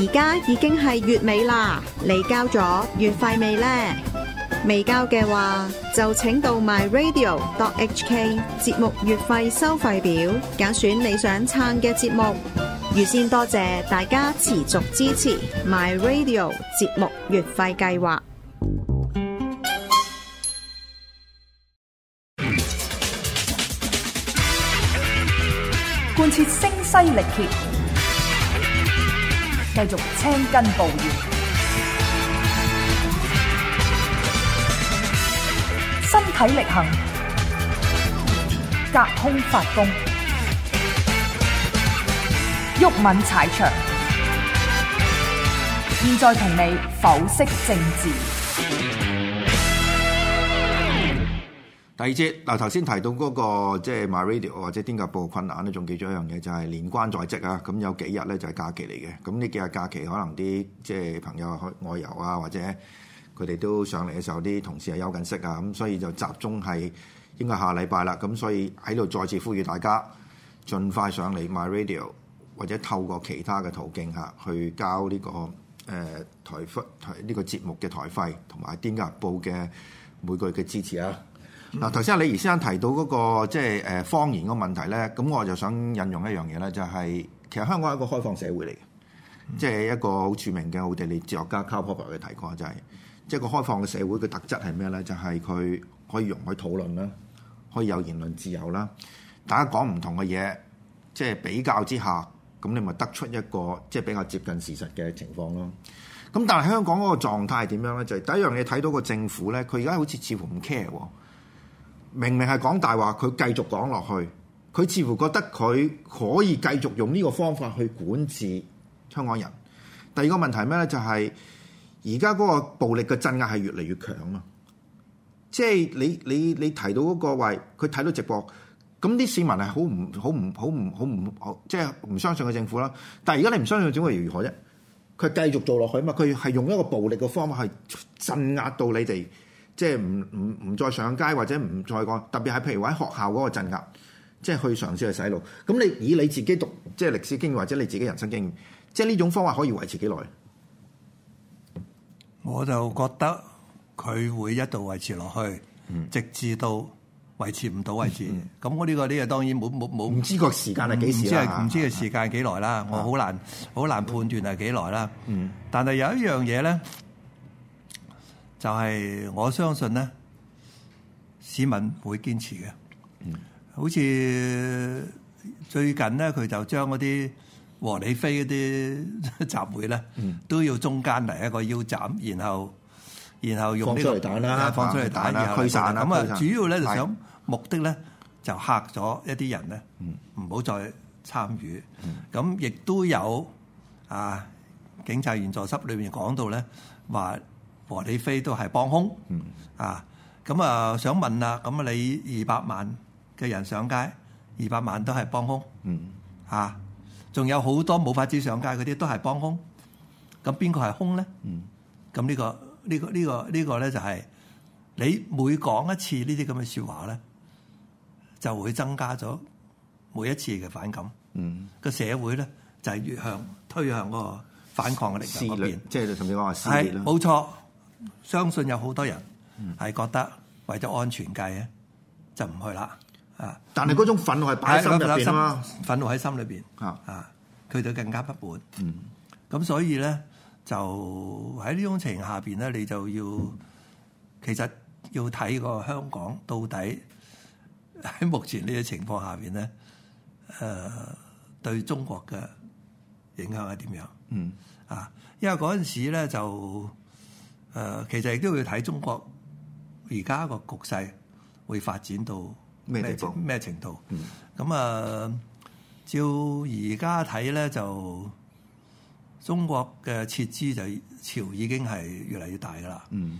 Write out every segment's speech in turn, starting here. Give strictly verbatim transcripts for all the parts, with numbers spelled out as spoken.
而家已經係月尾啦，你交咗月費未呢？未交嘅話，就請到 my radio dot h k 節目月費收費表，揀選你想撐嘅節目。預先多謝大家持續支持 my radio 節目月費計劃。 貫徹聲嘶力竭，繼續青筋暴現，身體力行，隔空發功，毓民踩場。現在同你剖析政治。 第二節嗱，頭先提到嗰、那個即係 MyRadio 或者癲狗報困難咧，仲記咗一樣嘢就係、是、年關在即啊！咁有幾日咧就係假期嚟嘅。咁呢幾日假期可能啲即係朋友去外遊啊，或者佢哋都上嚟嘅時候，啲同事係休緊息啊，咁所以就集中係應該下禮拜啦。咁所以喺度再次呼籲大家盡快上嚟 MyRadio，或者透過其他嘅途徑嚇去交呢、這個誒、呃、台費台呢個節目嘅台費，同埋癲狗報嘅每個月嘅支持啊！嗱，頭先阿李儀先生提到嗰、那個即係誒方言個問題咧，咁我就想引用一樣嘢咧，就係、是、其實香港係一個開放社會嚟嘅，即係、嗯、一個好著名嘅奧地利哲學家 Karl Popper 嘅提過，就係即係個開放嘅社會嘅特質係咩咧？就係、是、佢可以容許討論啦，可以有言論自由啦，大家講唔同嘅嘢，即、就、係、是、比較之下，咁你咪得出一個即係、就是、比較接近事實嘅情況咯。咁但係香港嗰個狀態係點樣咧？就係、是、第一樣嘢睇到個政府咧，佢而家好似似乎唔 care 喎。明明係講大話，佢繼續講落去，佢似乎覺得佢可以繼續用呢個方法去管治香港人。第二個問題係咩咧？就係而家嗰個暴力嘅鎮壓係越嚟越強啊！即係你你你提到嗰個位，佢睇到直播，咁啲市民係好唔好唔好唔好唔好，即係唔相信個政府啦。但係而家你唔相信政府又如何啫？佢繼續做落去啊嘛！佢係用一個暴力嘅方法去鎮壓到你哋。即係唔唔唔再上街或者唔再講，特別係譬如話喺學校嗰個鎮壓，即係去嘗試去洗腦。咁你以你自己讀即係歷史經驗或者你自己人生經驗，即係呢種方法可以維持幾耐？ 我就覺得佢會一度維持落去，嗯、直至到維持唔到為止。咁、嗯、我呢個呢個當然冇冇冇唔知個時間係幾時啦， 唔知個時間係幾耐啦。啊、我好難好難判斷係幾耐啦。嗯、但係有一樣嘢咧。就係我相信咧，市民會堅持嘅。嗯、好似最近咧，佢就將嗰啲和理非嗰啲集會咧，嗯、都要中間嚟一個腰斬，然後然後用呢、呢個放出嚟彈啦， 放出嚟彈啦， 驅散啦。 咁啊，主要咧就係想目的咧就嚇咗一啲人咧，唔好、嗯、再參與。咁亦、嗯、都有啊，警察員佐室裏面講到咧話。和理非都係幫兇，嗯、啊，咁啊想問啦，咁啊你二百萬嘅人上街，二百萬都係幫兇，嗯、啊，仲有好多冇法子上街嗰啲都係幫兇，咁邊個係兇咧？咁呢、呢個呢、呢個呢、呢個呢、呢個咧就係你每講一次呢啲咁嘅説話咧，就會增加咗每一次嘅反感，個、嗯、社會咧就係越向推向嗰個反抗嘅力量嗰邊， 即係甚至講話撕裂啦， 冇錯。相信有好多人係覺得為咗安全計咧，就唔去啦。啊！ 但係嗰種憤怒係擺喺心入邊啦， 憤怒喺心裏邊啊！啊，佢就更加不滿。嗯，咁所以咧，就喺呢種情形下邊咧，你就要其實要睇個香港到底喺目前呢個情況下邊咧，誒、呃、對中國嘅影響係點樣？嗯啊，因為嗰陣時咧就。誒、呃，其實亦都要睇中國而家個局勢會發展到咩地步、咩程度。咁啊、嗯呃，照而家睇咧，就中國嘅撤資就潮已經係越嚟越大噶啦。嗯，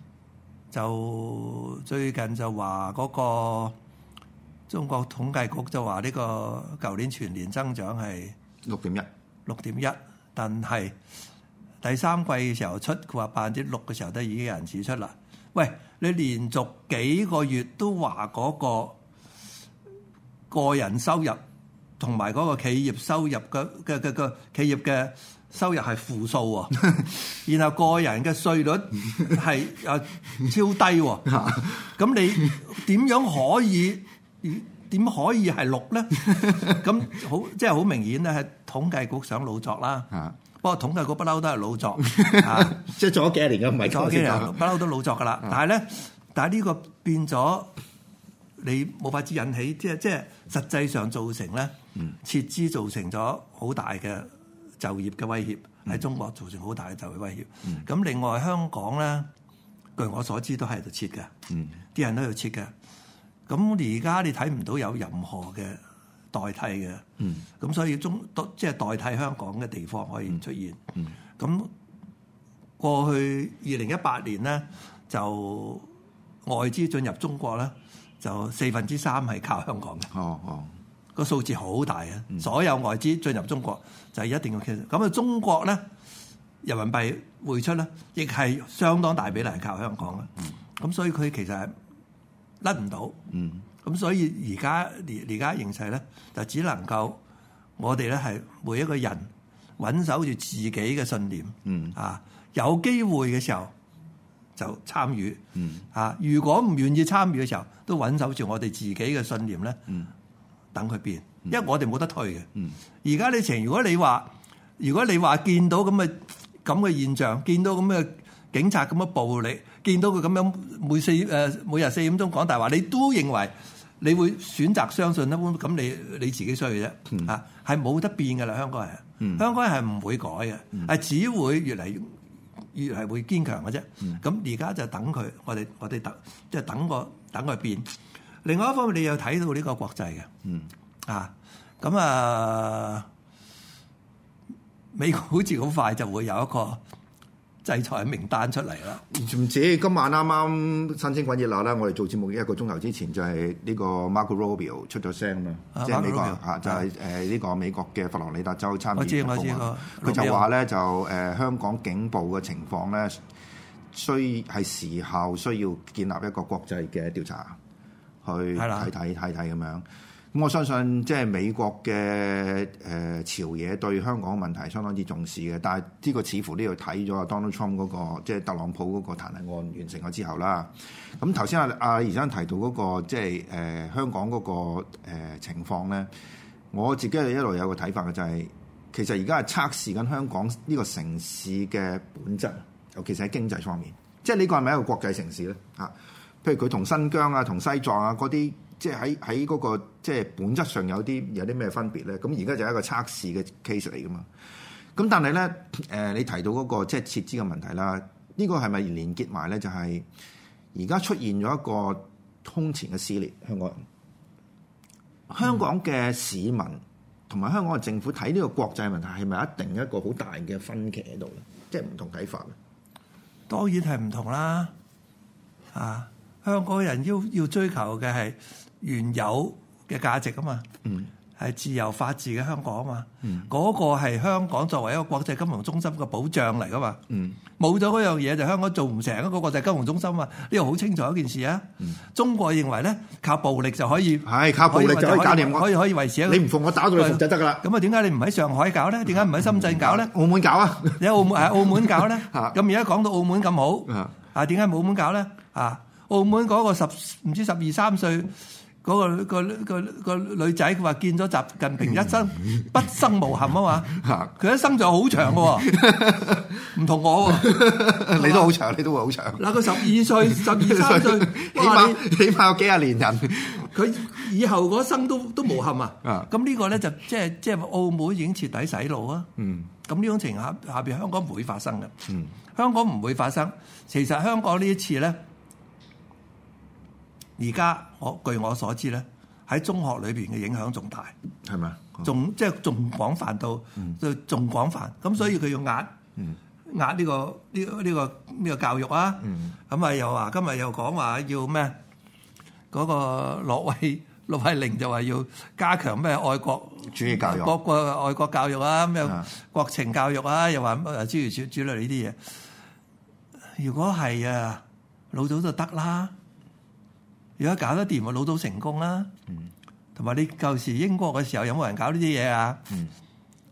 就最近就話嗰個中國統計局就話呢個舊年全年增長係六點一， 六點一，但係。第三季嘅時候出，佢話百分之六嘅時候都已經有人指出啦。喂，你連續幾個月都話嗰個個人收入同埋嗰個企業收入嘅嘅嘅嘅企業嘅收入係負數喎，然後個人嘅稅率係啊超低喎，咁你點樣可以點可以係六咧？咁好即係好明顯咧，係統計局想老作啦。不過統計局不嬲都係老作，啊、 即係做咗幾年嘅，唔係做咗幾年，不嬲都老作噶啦。但係咧，但係呢個變咗，你冇法子引起，即係即係實際上造成咧，撤資造成咗好大嘅就業嘅威脅，喺中國造成好大嘅就業威脅。咁、嗯、另外香港咧，據我所知都喺度撤嘅，啲、嗯、人都喺度撤嘅。咁而家你睇唔到有任何嘅代替嘅，咁、嗯、所以中即係代替香港嘅地方可以出現。咁、嗯嗯、過去二零一八年咧，就外資進入中國咧，就四分之三係靠香港嘅。哦哦。個數字好大啊！嗯、所有外資進入中國就係一定要傾。咁啊，中國咧人民幣匯出咧，亦係相當大比例係靠香港嘅。咁、嗯、所以佢其實係甩唔到。咁、嗯、所以而家而而家形勢咧，就只能夠我哋咧係每一個人穩守住自己嘅信念。嗯、啊，有機會嘅時候就參與。嗯、啊，如果唔願意參與嘅時候，都穩守住我哋自己嘅信念咧。嗯等佢變，因為我哋冇得退嘅。而家你情，如果你話，如果你話見到咁嘅咁嘅現象，見到咁嘅警察咁嘅暴力，見到佢咁樣每四誒、呃、每日四點鐘講大話，你都認為你會選擇相信咧？咁你你自己衰嘅啫。嚇、嗯，係冇得變㗎啦，香港人。嗯、香港人係唔會改嘅，係、嗯、只會越嚟越越係會堅強嘅啫。咁而家就等佢，我哋我哋等即係等個等佢變。另外一方面，你又睇到呢個國際嘅，嗯啊，咁啊，美國好似好快就會有一個制裁名單出嚟啦。 唔止今晚啱啱新鮮滾熱辣啦，我哋做節目一個鐘頭之前就係呢個 Marco Rubio 出咗聲啦，啊、即係美國啊，就係誒呢個美國嘅佛羅里達州參議員嘅顧問，佢就話咧就誒、呃、香港警暴嘅情況咧，需係時候需要建立一個國際嘅調查。去睇睇睇睇咁樣，咁我相信即係美國嘅誒、呃、朝野對香港問題相當之重視嘅，但係呢個似乎都要睇咗 Donald Trump 嗰、那個即係特朗普嗰個彈劾案完成咗之後啦。咁頭先阿阿宜生提到嗰、那個即係誒、呃、香港嗰、那個、呃、情況咧，我自己係一路有個睇法嘅，就係、是、其實而家係測試緊香港呢個城市嘅本質，尤其是喺經濟方面，即係呢個係咪一個國際城市咧？嚇！譬如佢同新疆啊、同西藏啊嗰啲，即係喺喺嗰個即係本質上有啲有啲咩分別咧？咁而家就係一個測試嘅 case 嚟噶嘛。咁但係咧，誒、呃、你提到嗰、那個即係撤資嘅問題啦，呢、這個係咪連結埋咧？就係而家出現咗一個空前嘅撕裂，香港人、嗯、香港嘅市民同埋香港嘅政府睇呢個國際問題係咪一定一個好大嘅分歧喺度咧？即係唔同睇法咧？ 當然係唔同啦，啊！香港人要要追求嘅係原有嘅價值啊嘛，係、嗯、自由法治嘅香港啊嘛，嗰、嗯、個係香港作為一個國際金融中心嘅保障嚟噶嘛，冇咗嗰樣嘢就香港做唔成一個國際金融中心啊！呢個好清楚一件事啊。嗯、中國認為咧靠暴力就可以係靠暴力就可以搞掂， 可以可以維持一個。 你唔服我打到你服就得噶啦。咁啊點解你唔喺上海搞咧？點解唔喺深圳搞咧？ 澳門搞啊！ 你喺澳門喺澳門搞咧？咁而家講到澳門咁好啊？點解冇澳門搞咧？啊？澳門嗰個十唔知十二三歲嗰、那個、那個、那個、那個女仔，佢話見咗習近平一生畢生無憾啊嘛，佢一生就好長嘅喎，唔同我喎， 你都好長，你都會好長。 嗱，佢十二歲、十二三歲， 起碼起碼有幾廿年人， 佢以後嗰生都都無憾啊。咁呢個咧就即係即係澳門已經徹底洗腦啊。嗯，咁呢種情況下下邊香港唔會發生嘅。嗯，香港唔會發生。其實香港呢一次咧。而家我據我所知咧，喺中學裏邊嘅影響仲大，係咪？仲即係仲廣泛到，就仲、嗯、廣泛。咁所以佢要壓、嗯、壓呢、呢個呢呢、呢個呢、呢個教育啊。咁啊、嗯、又話今日又講話要咩？嗰、嗰個駱惠駱惠寧就話要加強咩愛國主義教育、 國國愛國教育啊，咩國情教育啊，又話諸如諸諸類呢啲嘢。如果係啊，老早就得啦。如果搞得掂，咪老早成功啦。同埋、嗯、你舊時英國嘅時候有冇人搞呢啲嘢啊？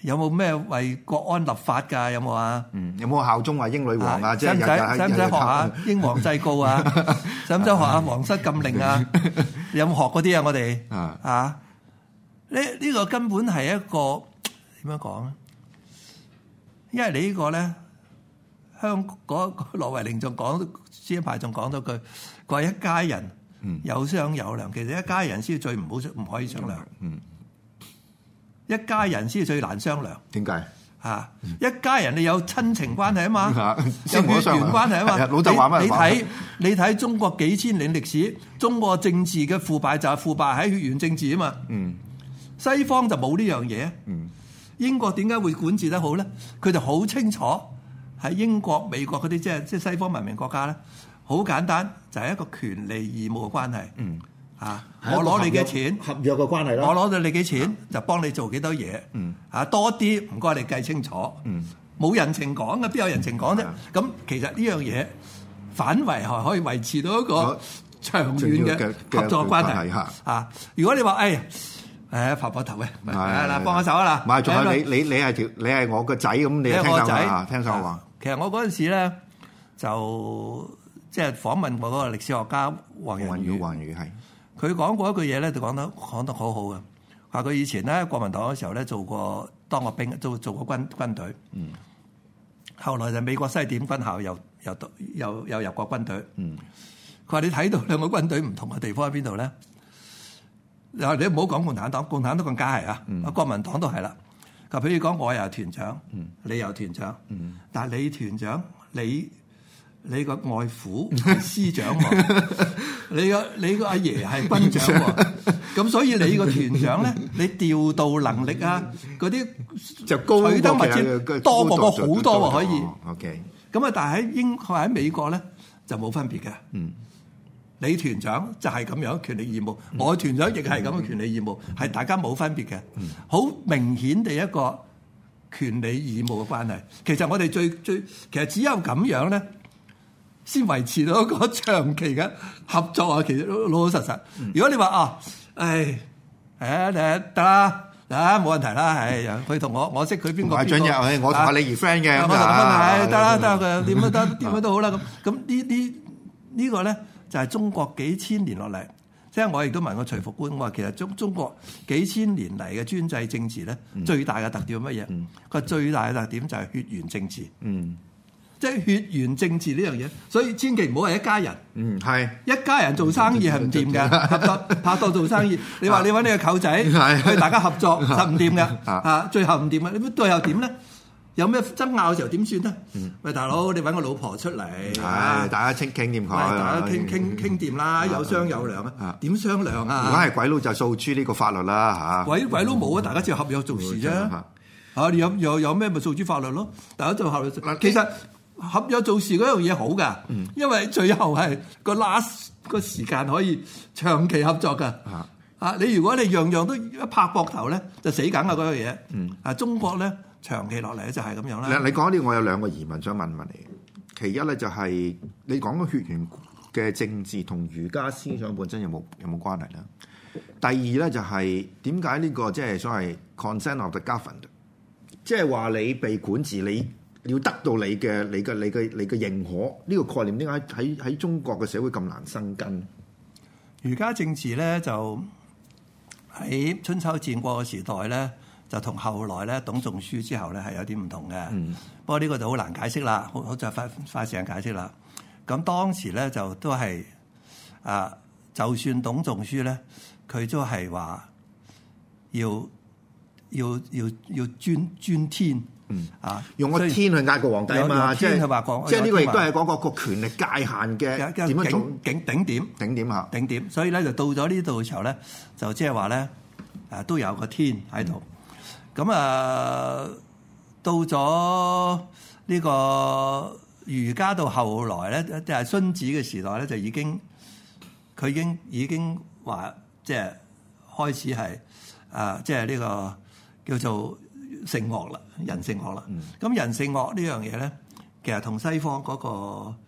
有冇咩為國安立法㗎？有冇啊？ 嗯，有冇效忠啊英女王啊？即係使唔使使唔使學下英皇制誥啊？使唔使學下皇室禁令啊？有冇學嗰啲啊？我哋啊啊呢呢個根本係一個點樣講咧？因為你呢個咧，香嗰羅維玲仲講，先一排仲講咗句，佢話一家人有商有量，其實一家人先最唔好唔可以商量。嗯，一家人先最難商量。 點解？ 啊！一家人你有親情關係啊嘛， 有血緣關係啊嘛。 老豆話咩？ 你睇你睇中國幾千年歷史，中國政治嘅腐敗就係腐敗喺血緣政治啊嘛。嗯，西方就冇呢樣嘢。嗯，英國點解會管治得好咧？佢就好清楚喺英國、美國嗰啲即係即係西方文明國家咧，好簡單就係一個權利義務嘅關係。嗯。啊！我攞你嘅錢， 合約嘅關係咯。 我攞到你嘅錢，就幫你做幾多嘢。嗯，啊多啲唔該你計清楚。嗯，冇人情講嘅，邊有人情講啫？咁、嗯、其實呢樣嘢反為係可以維持到一個長遠嘅合作關係。啊，如果你話誒誒拍拍頭嘅，係啦，幫下手啦。唔係，仲有你你你係條你係我個仔咁，你聽我話，聽我話。其實我嗰陣時咧就即係訪問過嗰個歷史學家黃仁宇。黃仁宇係。佢講過一句嘢咧，就講得講得好好嘅。話佢以前咧國民黨嘅時候咧做過當過兵，做做過軍軍隊。嗯。後來就美國西點軍校又又又又入過軍隊。嗯。佢話你睇到兩個軍隊唔同嘅地方喺邊度咧？又你唔好講共產黨，共產黨更加係啊。嗯。國民黨都係啦。佢譬如講我又係團長，嗯，你又團長，嗯，但係你團長你。你個外父係師長喎，你個你個阿爺係軍長喎，咁所以你個團長咧，你調度能力啊，嗰啲就高取得物資多過個好多喎，可以。OK，咁啊，但係喺英國喺美國咧就冇分別嘅。嗯，你團長就係咁樣權利義務，我團長亦係咁嘅權利義務，係大家冇分別嘅。好明顯地一個權利義務嘅關係。其實我哋最最其實只有咁樣咧。先維持到一個長期嘅合作啊！其實老老實實。如果你話啊，唉，誒誒得啦，嗱冇問題啦，係佢同我，我識佢邊個邊個。進入，我同阿李怡 friend 嘅，我同佢係得啦，得佢點都得，點樣都好啦。咁咁呢呢呢個咧就係中國幾千年落嚟。即係我亦都問過徐復觀，我話其實中中國幾千年嚟嘅專制政治咧，最大嘅特點係乜嘢？佢話最大嘅特點就係血緣政治。嗯。即係血緣政治呢樣嘢，所以千祈唔好係一家人。嗯，係一家人做生意係唔掂嘅，合作拍檔做生意。你話你揾你個舅仔去大家合作實唔掂嘅，啊最後唔掂嘅，你最後點咧？有咩爭拗嘅時候點算咧？喂，大佬，你揾個老婆出嚟，係大家傾傾掂佢，大家傾傾傾掂啦，有商有量啊，點商量啊？如果係鬼佬就訴諸呢個法律啦嚇。鬼鬼佬冇啊，大家只係合約做事啫。嚇，你有有有咩咪訴諸法律咯？大家做合約，其實。合約做事嗰樣嘢好噶，嗯、因為最後係個 last 個時間可以長期合作噶。啊，啊，你如果你樣樣都一拍膊頭咧，就死梗啊嗰樣嘢。嗯，啊，中國咧長期落嚟咧就係咁樣啦。你你講呢，我有兩個疑問想問問你。其一咧就係、是、你講個血緣嘅政治同儒家思想本身有冇有冇關係咧？第二咧就係點解呢個即係所謂 consent of the governed， 即係話你被管治你。要得到你嘅、你嘅、你嘅、你嘅認可，呢、這個概念點解喺喺中國嘅社會咁難生根？儒家政治咧就喺春秋戰國嘅時代咧，就同後來咧董仲舒之後咧係有啲唔同嘅。嗯、不過呢個就好難解釋啦，好好就快快時間解釋啦。咁當時咧就都係啊，就算董仲舒咧，佢都係話要要要要尊尊天。嗯啊，用個天去壓個皇帝啊嘛，即係即係呢個亦都係嗰個個權力界限嘅點樣做頂頂點頂點嚇頂點，所以咧就到咗呢度嘅時候咧，就即係話咧誒都有個天喺度。咁、嗯、啊，到咗呢個儒家到後來咧，即係荀子嘅時代咧，就已經佢已經已經話即係開始係啊，即係呢個叫做。性惡啦，人性惡啦。咁、嗯、人性惡呢樣嘢咧，其實同西方嗰個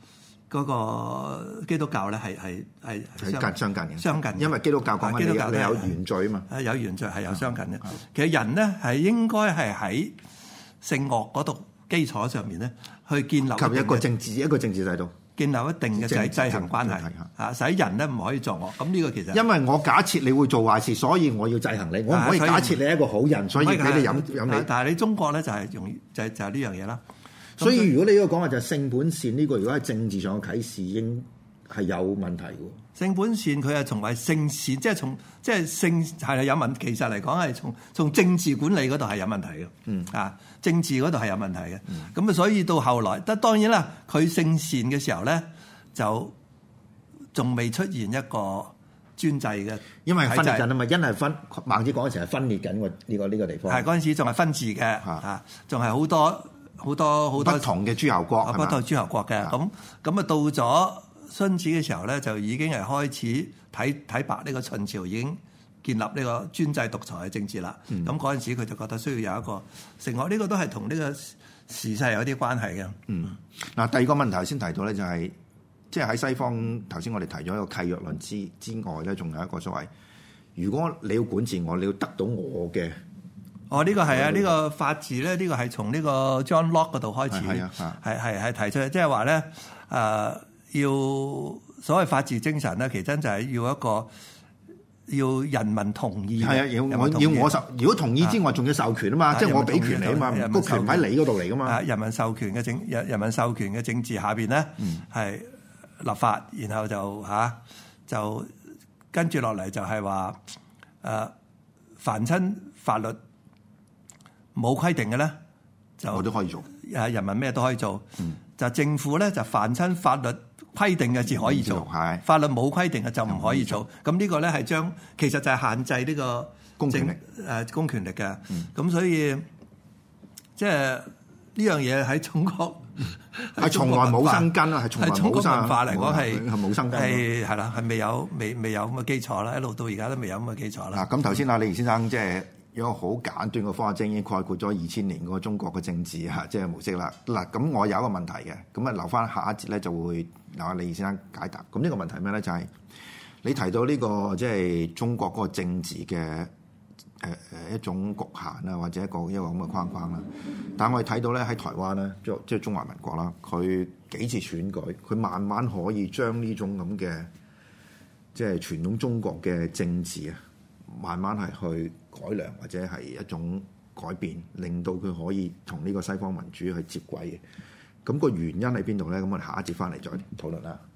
嗰個基督教咧係係係係近相近嘅， 相近嘅， 因為基督教講緊你有你有原罪啊嘛， 係有原罪係有相近嘅。其實人咧係應該係喺聖樂嗰度基礎上面咧去建立及一個政治一個政治制度， 建立一定嘅制制衡關係啊，使人咧唔可以作惡。咁呢個其實因為我假設你會做壞事，所以我要制衡你，我唔可以假設你係一個好人，所以俾你飲飲你。 但係你中國咧就係容易就係就係呢樣嘢啦。 所以如果你呢個講話就係性本善呢個，如果係政治上嘅啟示，應係有問題嘅。 性本善佢係從為性善，即係從即係性係有問題。其實嚟講係從從政治管理嗰度係有問題嘅。嗯啊，政治嗰度係有問題嘅。咁啊、嗯，所以到後來，得當然啦，佢性善嘅時候咧，就仲未出現一個專制嘅， 因為分裂緊啊嘛，因係分孟子講嘅時候係分裂緊喎呢個呢個地方。 係嗰陣時仲係分治嘅，啊，仲係好多。好多好多不同嘅諸侯國， 不同諸侯國嘅咁咁啊，到咗荀子嘅時候咧，就已經係開始睇睇白呢個秦朝已經建立呢個專制獨裁嘅政治啦。咁嗰陣時佢就覺得需要有一個成個，呢、這個都係同呢個時勢有啲關係嘅。嗯， 嗱，第二個問題先提到咧、就是，就係即係喺西方頭先我哋提咗一個契約論之之外咧，仲有一個所謂，如果你要管治我，你要得到我嘅。 哦，呢、這個係啊，呢、這個法治咧，呢、這個係從呢個 John Locke 嗰度開始，係係係提出，即係話咧，誒、呃、要所謂法治精神咧，其實就係要一個要人民同意，係啊，要我要我授，如果同意之外，仲要授權啊嘛，即係我俾權你啊嘛，個權喺你嗰度嚟噶嘛， 人民授權嘅政人人民授權嘅政治下邊咧，係、嗯、立法，然後就嚇、啊、就跟住落嚟就係話誒凡親法律。冇規定嘅咧，就我都可以做。 誒，人民咩都可以做。嗯、就政府咧，就凡親法律規定嘅至可以做。係、嗯、法律冇規定嘅就唔可以做。咁呢個咧係將其實就係限制呢個公權力誒、呃、公權力嘅。咁、嗯、所以即係呢樣嘢喺中國係從來冇生根啊！係從來冇生文化嚟講係係冇生根。 係係啦，係未有未未有咁嘅基礎啦，一路到而家都未有咁嘅基礎啦。 嗱，咁頭先阿李怡先生即係。有個好簡短嘅方法，已經概括咗二千年嗰個中國嘅政治嚇，即係模式啦。嗱，咁我有一個問題嘅，咁啊留翻下，下一節咧就會留阿李先生解答。咁呢個問題咩咧？就係、是、你提到呢、這個即係、就是、中國嗰個政治嘅誒誒一種局限啊，或者一個一個咁嘅框框啦。但係我哋睇到咧喺台灣咧，即係即係中華民國啦，佢幾次選舉，佢慢慢可以將呢種咁嘅即係傳統中國嘅政治啊，慢慢係去改良或者係一種改變，令到佢可以同呢個西方民主去接軌嘅。咁個原因喺邊度咧？咁我哋下一節翻嚟再討論啦。